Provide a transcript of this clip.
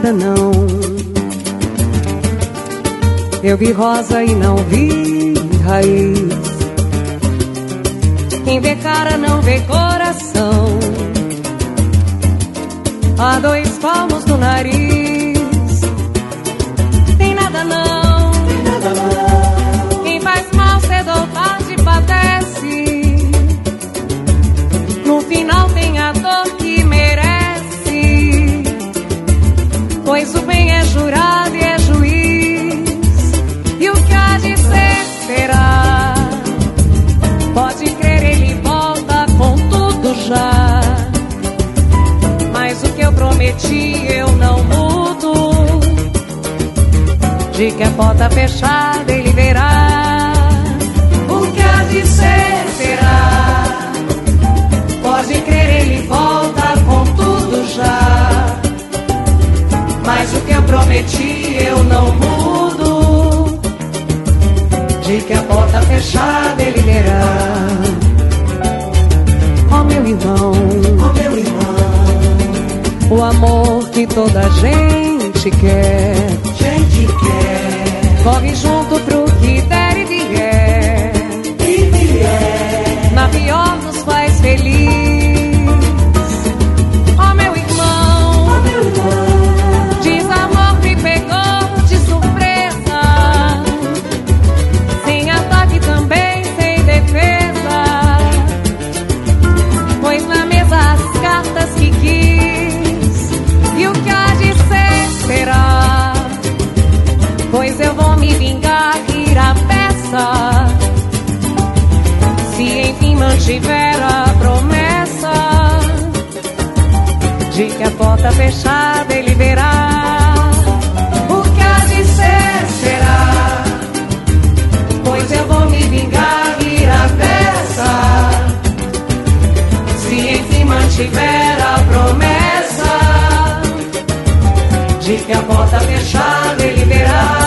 nada não. Eu vi rosa e não vi raiz. Quem vê cara não vê coração. Há dois palmos no nariz. Tem nada não, tem nada não. Quem faz mal cedo ou tarde padece. No final tem a dor que merece. Pois o bem é jurado e é juiz. E o que há de ser será. Pode crer, ele volta com tudo já. Mas o que eu prometi eu não mudo. De que a porta fechada ele verá. O que há de ser será. Pode crer, ele volta com tudo já. Mas o que eu prometi eu não mudo. De que a porta fechada ele verá. Ó meu irmão, ó meu irmão, o amor que toda gente quer, corre junto pro que der e vier. Na pior nos faz feliz. Ó meu irmão, ó meu irmão, desamor me pegou de surpresa. Sem ataque também, sem defesa. Pôs na mesa as cartas que quis. E o que há de ser será. Pois eu vou me vingar, rir a peça. Se enfim mantiver a promessa de que a porta fechada ele verá. O que há de ser será. Pois eu vou me vingar, rir a peça. Se enfim mantiver a promessa de que a porta fechada ele verá.